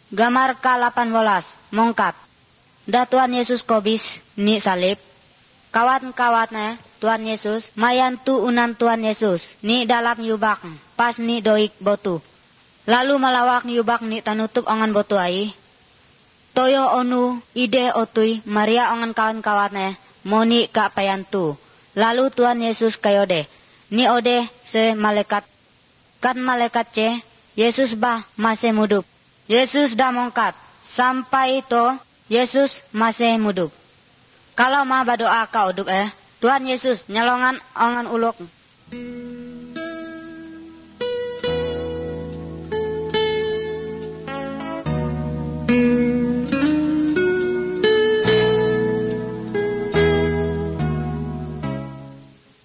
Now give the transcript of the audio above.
Gambar ke-18 mongkat. Da Tuhan Yesus kobis ni salib. Kawat-kawatnya Tuhan Yesus mayantu unan Tuhan Yesus ni dalam yubak pas ni doik botu. Lalu malawak yubak ni tanutup ongan botu ai. Toyo onu ide otui Maria ongan kawan-kawatnya moni ka payantu. Lalu Tuhan Yesus kayode ni ode se malaikat. Kan malaikat ce Yesus bah masih mudup. Yesus dah mongkat. Sampai itu Yesus masih mudup. Kalau ma berdoa kau udup Tuhan Yesus nyalongan ongan ulok.